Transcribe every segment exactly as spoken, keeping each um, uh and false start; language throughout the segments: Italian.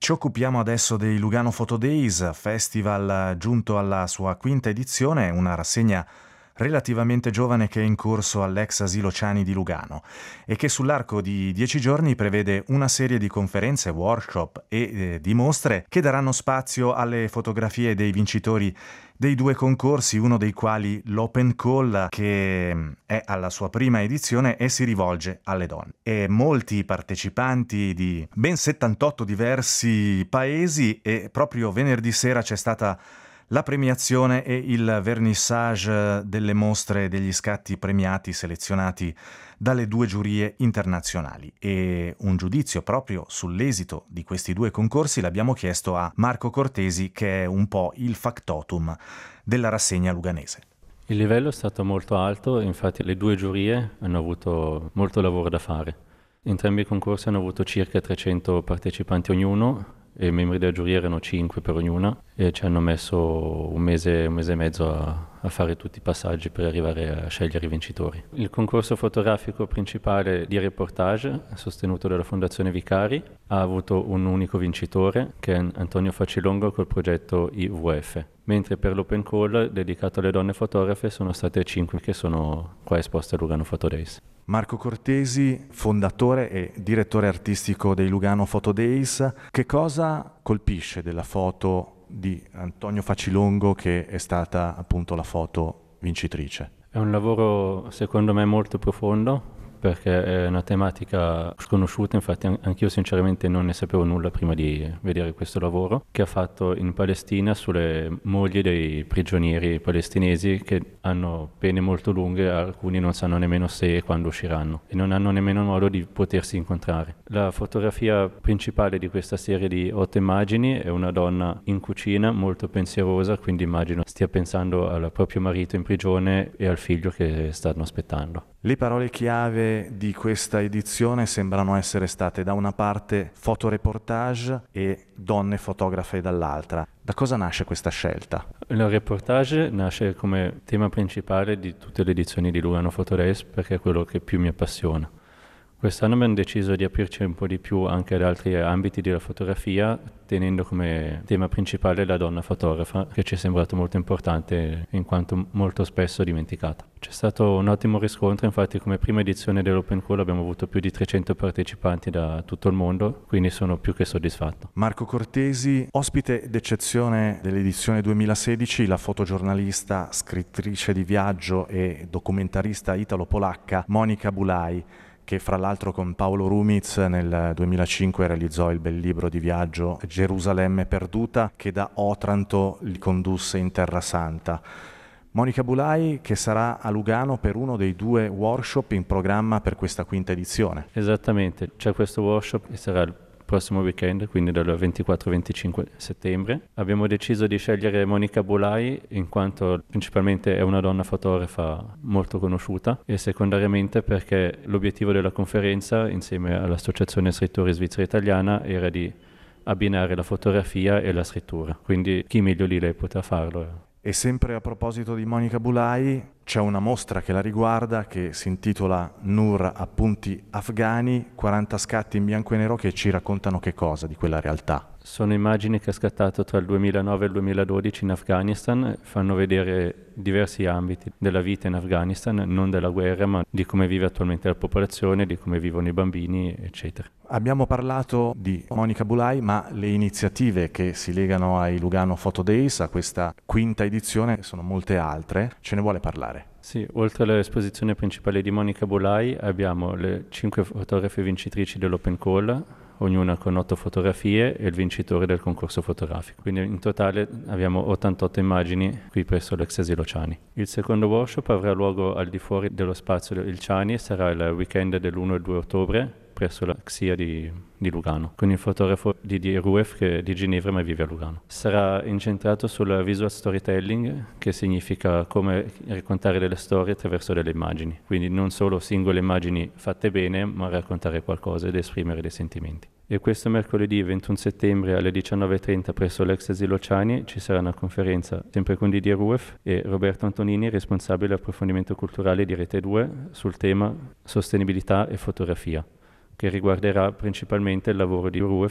Ci occupiamo adesso dei Lugano Photo Days, festival giunto alla sua quinta edizione, una rassegna relativamente giovane che è in corso all'ex Asilo Ciani di Lugano e che sull'arco di dieci giorni prevede una serie di conferenze, workshop e eh, di mostre che daranno spazio alle fotografie dei vincitori dei due concorsi, uno dei quali l'Open Call, che è alla sua prima edizione e si rivolge alle donne. E molti partecipanti di ben settantotto diversi paesi, e proprio venerdì sera c'è stata la premiazione e il vernissage delle mostre degli scatti premiati selezionati dalle due giurie internazionali, e un giudizio proprio sull'esito di questi due concorsi l'abbiamo chiesto a Marco Cortesi, che è un po' il factotum della rassegna luganese. Il livello è stato molto alto, infatti le due giurie hanno avuto molto lavoro da fare. Entrambi i concorsi hanno avuto circa trecento partecipanti ognuno, e i membri della giuria erano cinque per ognuna, e ci hanno messo un mese, un mese e mezzo a, a fare tutti i passaggi per arrivare a scegliere i vincitori. Il concorso fotografico principale di reportage, sostenuto dalla Fondazione Vicari, ha avuto un unico vincitore, che è Antonio Facilongo col progetto I V F, mentre per l'Open Call, dedicato alle donne fotografe, sono state cinque che sono qua esposte a Lugano Photo Days. Marco Cortesi, fondatore e direttore artistico dei Lugano Photo Days, che cosa colpisce della foto di Antonio Facilongo, che è stata appunto la foto vincitrice? È un lavoro secondo me molto profondo, perché è una tematica sconosciuta, infatti anch'io sinceramente non ne sapevo nulla prima di vedere questo lavoro, che ha fatto in Palestina sulle mogli dei prigionieri palestinesi che hanno pene molto lunghe, alcuni non sanno nemmeno se e quando usciranno e non hanno nemmeno modo di potersi incontrare. La fotografia principale di questa serie di otto immagini è una donna in cucina molto pensierosa, quindi immagino stia pensando al proprio marito in prigione e al figlio che stanno aspettando. Le parole chiave di questa edizione sembrano essere state da una parte fotoreportage e donne fotografe dall'altra. Da cosa nasce questa scelta? Il reportage nasce come tema principale di tutte le edizioni di Lugano Photo Days, perché è quello che più mi appassiona. Quest'anno abbiamo deciso di aprirci un po' di più anche ad altri ambiti della fotografia, tenendo come tema principale la donna fotografa, che ci è sembrato molto importante in quanto molto spesso dimenticata. C'è stato un ottimo riscontro, infatti come prima edizione dell'Open Call abbiamo avuto più di trecento partecipanti da tutto il mondo, quindi sono più che soddisfatto. Marco Cortesi, ospite d'eccezione dell'edizione duemilasedici, la fotogiornalista, scrittrice di viaggio e documentarista italo-polacca Monika Bulaj, che fra l'altro con Paolo Rumiz nel duemilacinque realizzò il bel libro di viaggio Gerusalemme perduta, che da Otranto li condusse in Terra Santa. Monika Bulaj, che sarà a Lugano per uno dei due workshop in programma per questa quinta edizione. Esattamente, c'è questo workshop che sarà il prossimo weekend, quindi dal ventiquattro venticinque settembre. Abbiamo deciso di scegliere Monika Bulaj in quanto principalmente è una donna fotografa molto conosciuta, e secondariamente perché l'obiettivo della conferenza insieme all'Associazione Scrittori Svizzera Italiana era di abbinare la fotografia e la scrittura, quindi chi meglio di lei potrà farlo. E sempre a proposito di Monika Bulaj, c'è una mostra che la riguarda che si intitola Nur appunti afghani, quaranta scatti in bianco e nero che ci raccontano che cosa di quella realtà. Sono immagini che ha scattato tra il duemilanove e il duemiladodici in Afghanistan, fanno vedere diversi ambiti della vita in Afghanistan, non della guerra, ma di come vive attualmente la popolazione, di come vivono i bambini, eccetera. Abbiamo parlato di Monika Bulaj, ma le iniziative che si legano ai Lugano Photo Days, a questa quinta edizione, sono molte altre. Ce ne vuole parlare? Sì, oltre all'esposizione principale di Monika Bulaj abbiamo le cinque fotografe vincitrici dell'Open Call, ognuna con otto fotografie, e il vincitore del concorso fotografico. Quindi in totale abbiamo ottantotto immagini qui presso l'ex Asilo Ciani. Il secondo workshop avrà luogo al di fuori dello spazio del Ciani e sarà il weekend dell'primo e due ottobre presso la X I A di, di Lugano, con il fotografo Didier Rueff che è di Ginevra ma vive a Lugano. Sarà incentrato sul visual storytelling, che significa come raccontare delle storie attraverso delle immagini, quindi non solo singole immagini fatte bene, ma raccontare qualcosa ed esprimere dei sentimenti. E questo mercoledì ventuno settembre alle diciannove e trenta presso l'ex Asilo Ciani ci sarà una conferenza sempre con Didier Rueff e Roberto Antonini, responsabile approfondimento culturale di Rete due, sul tema sostenibilità e fotografia, che riguarderà principalmente il lavoro di Rueff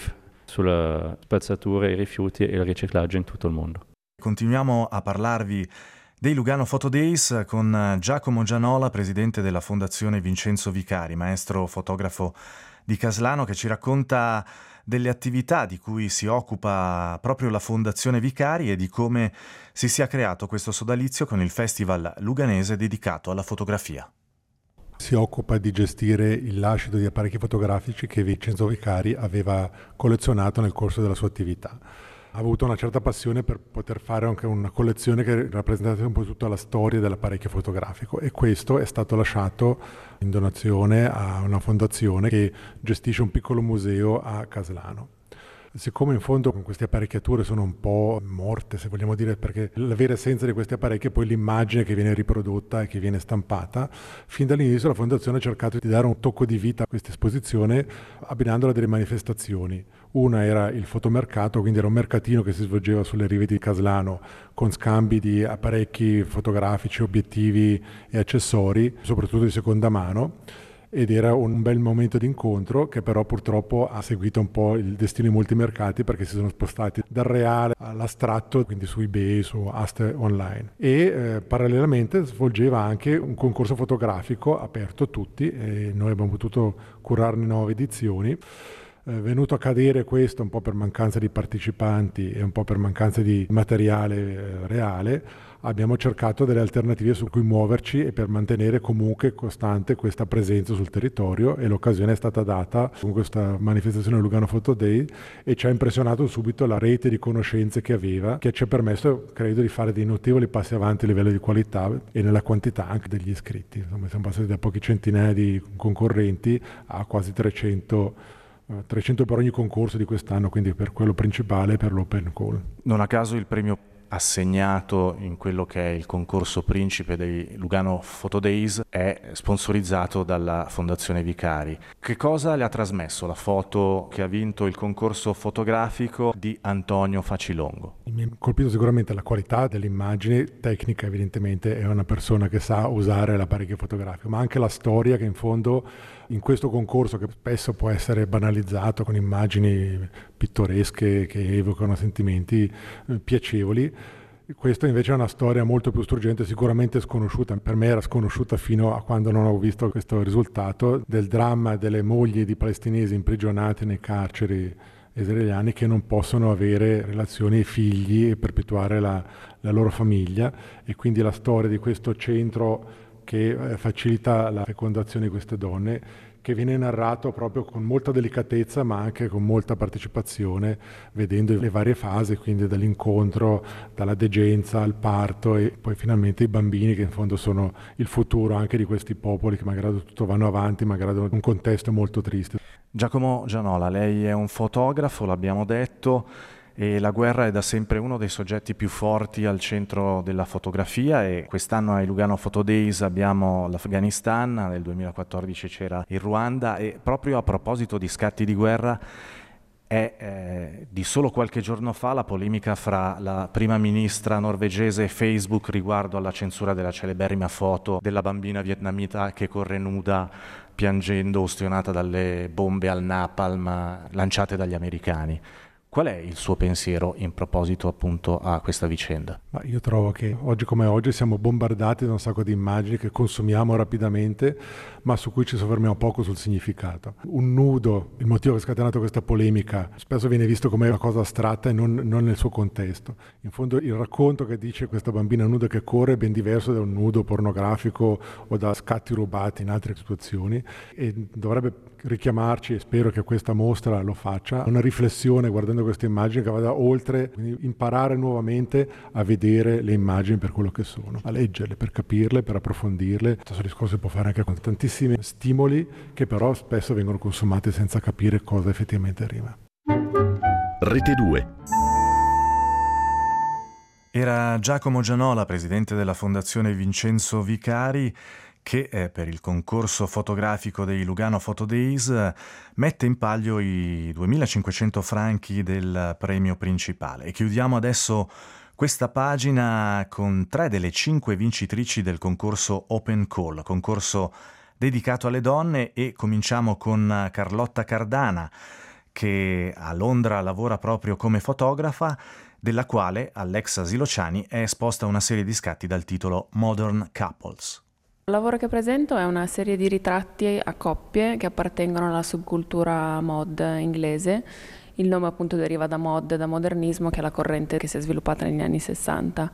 sulla spazzatura, i rifiuti e il riciclaggio in tutto il mondo. Continuiamo a parlarvi dei Lugano Photo Days con Giacomo Gianola, presidente della Fondazione Vincenzo Vicari, maestro fotografo di Caslano, che ci racconta delle attività di cui si occupa proprio la Fondazione Vicari e di come si sia creato questo sodalizio con il festival luganese dedicato alla fotografia. Si occupa di gestire il lascito di apparecchi fotografici che Vincenzo Vicari aveva collezionato nel corso della sua attività. Ha avuto una certa passione per poter fare anche una collezione che rappresentasse un po' tutta la storia dell'apparecchio fotografico, e questo è stato lasciato in donazione a una fondazione che gestisce un piccolo museo a Caslano. Siccome in fondo con queste apparecchiature sono un po' morte, se vogliamo dire, perché la vera essenza di questi apparecchi è poi l'immagine che viene riprodotta e che viene stampata, fin dall'inizio la Fondazione ha cercato di dare un tocco di vita a questa esposizione abbinandola a delle manifestazioni. Una era il fotomercato, quindi era un mercatino che si svolgeva sulle rive di Caslano con scambi di apparecchi fotografici, obiettivi e accessori, soprattutto di seconda mano. Ed era un bel momento di incontro che però purtroppo ha seguito un po' il destino di molti mercati, perché si sono spostati dal reale all'astratto, quindi su eBay, su aste online. E eh, parallelamente svolgeva anche un concorso fotografico aperto a tutti, e noi abbiamo potuto curarne nove edizioni. È venuto a cadere questo un po' per mancanza di partecipanti e un po' per mancanza di materiale eh, reale. Abbiamo cercato delle alternative su cui muoverci e per mantenere comunque costante questa presenza sul territorio, e l'occasione è stata data con questa manifestazione Lugano Photo Day, e ci ha impressionato subito la rete di conoscenze che aveva, che ci ha permesso, credo, di fare dei notevoli passi avanti a livello di qualità e nella quantità anche degli iscritti. Insomma, siamo passati da pochi centinaia di concorrenti a quasi trecento, trecento per ogni concorso di quest'anno, quindi per quello principale, per l'open call. Non a caso il premio assegnato in quello che è il concorso principe dei Lugano Photo Days è sponsorizzato dalla Fondazione Vicari. Che cosa le ha trasmesso la foto che ha vinto il concorso fotografico di Antonio Facilongo? Mi ha colpito sicuramente la qualità dell'immagine tecnica, evidentemente è una persona che sa usare l'apparecchio fotografico, ma anche la storia che in fondo in questo concorso, che spesso può essere banalizzato con immagini pittoresche che evocano sentimenti eh, piacevoli, questa invece è una storia molto più struggente, sicuramente sconosciuta. Per me era sconosciuta fino a quando non ho visto questo risultato del dramma delle mogli di palestinesi imprigionati nei carceri israeliani che non possono avere relazioni e figli e perpetuare la, la loro famiglia, e quindi la storia di questo centro che facilita la fecondazione di queste donne, che viene narrato proprio con molta delicatezza ma anche con molta partecipazione, vedendo le varie fasi, quindi dall'incontro, dalla degenza al parto e poi finalmente i bambini, che in fondo sono il futuro anche di questi popoli che malgrado tutto vanno avanti, malgrado un contesto molto triste. Giacomo Gianola, lei è un fotografo, l'abbiamo detto, e la guerra è da sempre uno dei soggetti più forti al centro della fotografia, e quest'anno ai Lugano Photo Days abbiamo l'Afghanistan, nel duemilaquattordici c'era il Ruanda, e proprio a proposito di scatti di guerra è eh, di solo qualche giorno fa la polemica fra la prima ministra norvegese e Facebook riguardo alla censura della celeberrima foto della bambina vietnamita che corre nuda piangendo, ustionata dalle bombe al napalm lanciate dagli americani. Qual è il suo pensiero in proposito appunto a questa vicenda? Ma io trovo che oggi come oggi siamo bombardati da un sacco di immagini che consumiamo rapidamente, ma su cui ci soffermiamo poco sul significato. Un nudo, il motivo che ha scatenato questa polemica, spesso viene visto come una cosa astratta e non, non nel suo contesto. In fondo il racconto che dice questa bambina nuda che corre è ben diverso da un nudo pornografico o da scatti rubati in altre situazioni, e dovrebbe richiamarci, e spero che questa mostra lo faccia, una riflessione guardando queste immagini che vada oltre, quindi imparare nuovamente a vedere le immagini per quello che sono, a leggerle, per capirle, per approfondirle. Questo discorso si può fare anche con tantissimi stimoli che però spesso vengono consumati senza capire cosa effettivamente arriva. Rete due. Era Giacomo Gianola, presidente della Fondazione Vincenzo Vicari, che eh, per il concorso fotografico dei Lugano Photo Days eh, mette in palio i duemilacinquecento franchi del premio principale. E chiudiamo adesso questa pagina con tre delle cinque vincitrici del concorso Open Call, concorso dedicato alle donne, e cominciamo con Carlotta Cardana, che a Londra lavora proprio come fotografa, della quale Alexa Silociani è esposta una serie di scatti dal titolo Modern Couples. Il lavoro che presento è una serie di ritratti a coppie che appartengono alla subcultura mod inglese. Il nome appunto deriva da mod, da modernismo, che è la corrente che si è sviluppata negli anni sessanta.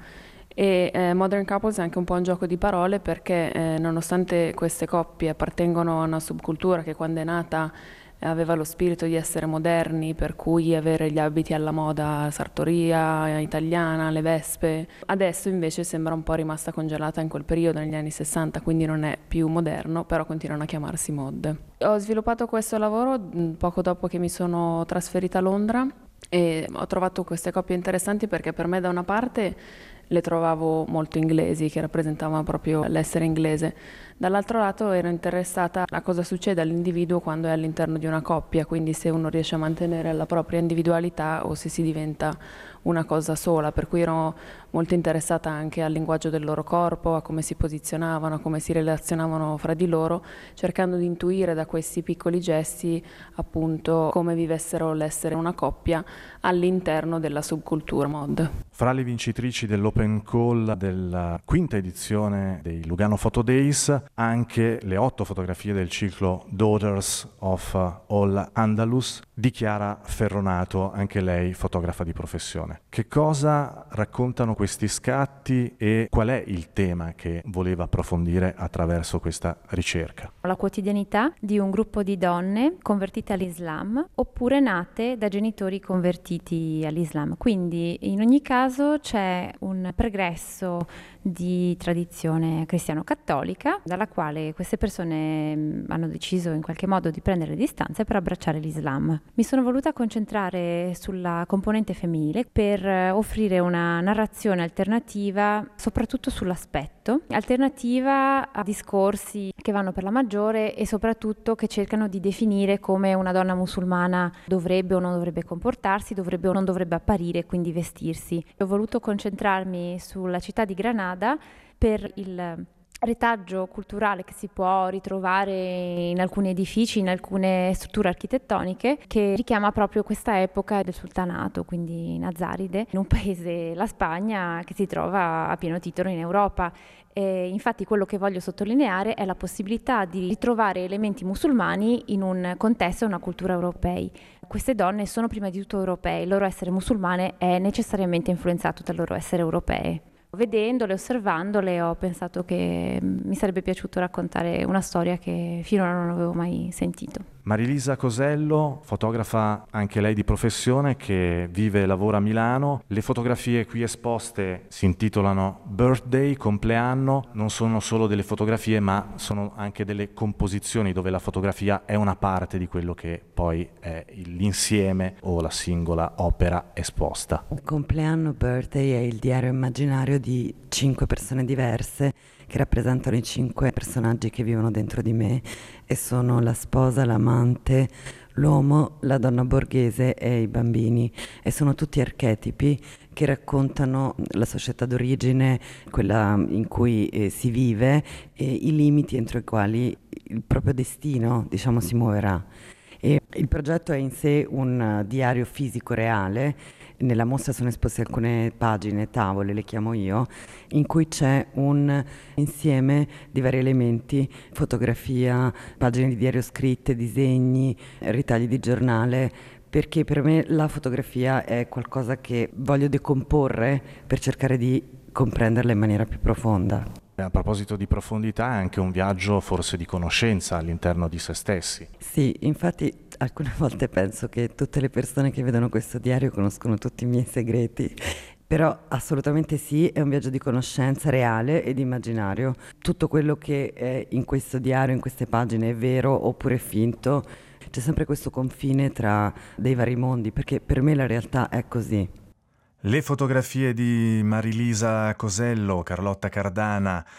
E eh, Modern Couples è anche un po' un gioco di parole perché eh, nonostante queste coppie appartengono a una subcultura che quando è nata aveva lo spirito di essere moderni, per cui avere gli abiti alla moda sartoria italiana, le vespe. Adesso invece sembra un po' rimasta congelata in quel periodo, negli anni sessanta, quindi non è più moderno, però continuano a chiamarsi mod. Ho sviluppato questo lavoro poco dopo che mi sono trasferita a Londra e ho trovato queste coppie interessanti perché per me da una parte le trovavo molto inglesi, che rappresentavano proprio l'essere inglese. Dall'altro lato ero interessata a cosa succede all'individuo quando è all'interno di una coppia, quindi se uno riesce a mantenere la propria individualità o se si diventa una cosa sola, per cui ero molto interessata anche al linguaggio del loro corpo, a come si posizionavano, a come si relazionavano fra di loro, cercando di intuire da questi piccoli gesti appunto come vivessero l'essere una coppia all'interno della subcultura mod. Fra le vincitrici dell'Open Call della quinta edizione dei Lugano Photo Days, anche le otto fotografie del ciclo Daughters of All Andalus di Chiara Ferronato, anche lei fotografa di professione. Che cosa raccontano questi scatti e qual è il tema che voleva approfondire attraverso questa ricerca? La quotidianità di un gruppo di donne convertite all'Islam oppure nate da genitori convertiti all'Islam. Quindi in ogni caso c'è un pregresso di tradizione cristiano-cattolica dalla quale queste persone hanno deciso in qualche modo di prendere le distanze per abbracciare l'Islam. Mi sono voluta concentrare sulla componente femminile per offrire una narrazione alternativa soprattutto sull'aspetto, alternativa a discorsi che vanno per la maggiore e soprattutto che cercano di definire come una donna musulmana dovrebbe o non dovrebbe comportarsi, dovrebbe o non dovrebbe apparire e quindi vestirsi. Ho voluto concentrarmi sulla città di Granada per il retaggio culturale che si può ritrovare in alcuni edifici, in alcune strutture architettoniche, che richiama proprio questa epoca del sultanato, quindi Nazaride, in un paese, la Spagna, che si trova a pieno titolo in Europa. E infatti quello che voglio sottolineare è la possibilità di ritrovare elementi musulmani in un contesto e una cultura europei. Queste donne sono prima di tutto europee, il loro essere musulmane è necessariamente influenzato dal loro essere europee. Vedendole, osservandole, ho pensato che mi sarebbe piaciuto raccontare una storia che finora non avevo mai sentito. Marilisa Cosello, fotografa anche lei di professione che vive e lavora a Milano. Le fotografie qui esposte si intitolano Birthday, compleanno. Non sono solo delle fotografie, ma sono anche delle composizioni dove la fotografia è una parte di quello che poi è l'insieme o la singola opera esposta. Compleanno, Birthday è il diario immaginario di cinque persone diverse che rappresentano i cinque personaggi che vivono dentro di me e sono la sposa, l'amante, l'uomo, la donna borghese e i bambini, e sono tutti archetipi che raccontano la società d'origine, quella in cui eh, si vive, e i limiti entro i quali il proprio destino, diciamo, si muoverà. E il progetto è in sé un uh, diario fisico reale. Nella mostra sono esposte alcune pagine, tavole le chiamo io, in cui c'è un insieme di vari elementi: fotografia, pagine di diario scritte, disegni, ritagli di giornale, perché per me la fotografia è qualcosa che voglio decomporre per cercare di comprenderla in maniera più profonda. A proposito di profondità, è anche un viaggio forse di conoscenza all'interno di se stessi. Sì, infatti alcune volte penso che tutte le persone che vedono questo diario conoscono tutti i miei segreti, però assolutamente sì, è un viaggio di conoscenza reale ed immaginario. Tutto quello che è in questo diario, in queste pagine, è vero oppure finto. C'è sempre questo confine tra dei vari mondi, perché per me la realtà è così. Le fotografie di Marilisa Cosello, Carlotta Cardana,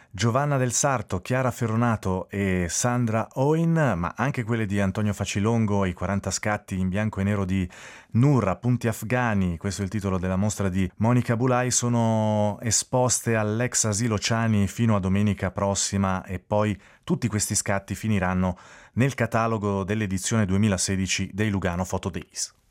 Giovanna Del Sarto, Chiara Ferronato e Sandra Oin, ma anche quelle di Antonio Facilongo, i quaranta scatti in bianco e nero di Nur, Appunti afghani, questo è il titolo della mostra di Monica Bulai, sono esposte all'ex asilo Ciani fino a domenica prossima e poi tutti questi scatti finiranno nel catalogo dell'edizione duemilasedici dei Lugano Photo Days.